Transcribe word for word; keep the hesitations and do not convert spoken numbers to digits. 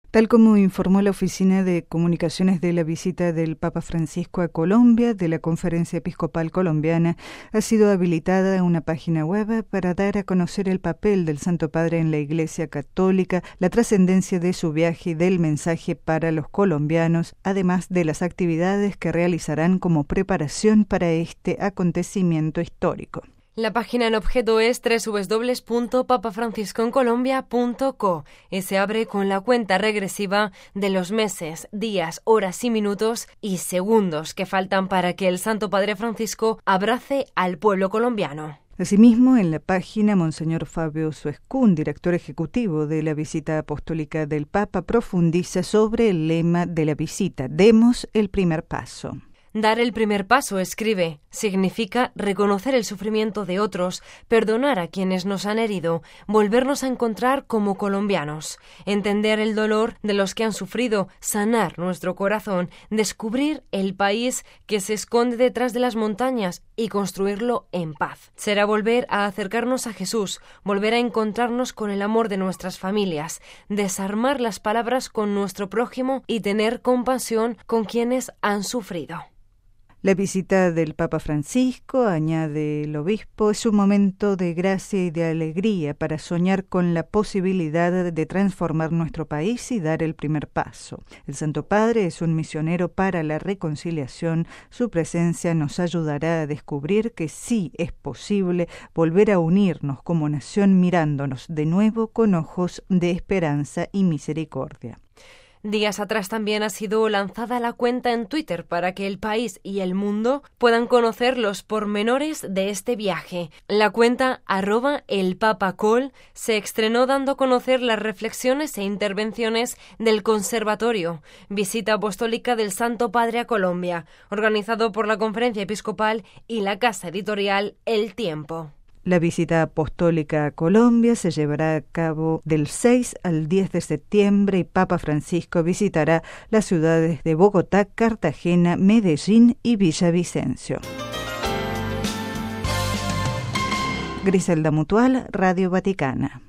Tal como informó la Oficina de Comunicaciones de la visita del Papa Francisco a Colombia de la Conferencia Episcopal Colombiana, ha sido habilitada una página web para dar a conocer el papel del Santo Padre en la Iglesia Católica, la trascendencia de su viaje y del mensaje para los colombianos, además de las actividades que realizarán como preparación para este acontecimiento histórico. La página en objeto es doble u doble u doble u punto papa francisco en colombia punto co y se abre con la cuenta regresiva de los meses, días, horas y minutos y segundos que faltan para que el Santo Padre Francisco abrace al pueblo colombiano. Asimismo, en la página, Monseñor Fabio Suescún, director ejecutivo de la visita apostólica del Papa, profundiza sobre el lema de la visita: Demos el primer paso. Dar el primer paso, escribe, significa reconocer el sufrimiento de otros, perdonar a quienes nos han herido, volvernos a encontrar como colombianos, entender el dolor de los que han sufrido, sanar nuestro corazón, descubrir el país que se esconde detrás de las montañas y construirlo en paz. Será volver a acercarnos a Jesús, volver a encontrarnos con el amor de nuestras familias, desarmar las palabras con nuestro prójimo y tener compasión con quienes han sufrido. La visita del Papa Francisco, añade el obispo, es un momento de gracia y de alegría para soñar con la posibilidad de transformar nuestro país y dar el primer paso. El Santo Padre es un misionero para la reconciliación. Su presencia nos ayudará a descubrir que sí es posible volver a unirnos como nación mirándonos de nuevo con ojos de esperanza y misericordia. Días atrás también ha sido lanzada la cuenta en Twitter para que el país y el mundo puedan conocer los pormenores de este viaje. La cuenta arroba el Papa Col se estrenó dando a conocer las reflexiones e intervenciones del Conservatorio, visita apostólica del Santo Padre a Colombia, organizado por la Conferencia Episcopal y la casa editorial El Tiempo. La visita apostólica a Colombia se llevará a cabo del seis al diez de septiembre y Papa Francisco visitará las ciudades de Bogotá, Cartagena, Medellín y Villavicencio. Griselda Mutual, Radio Vaticana.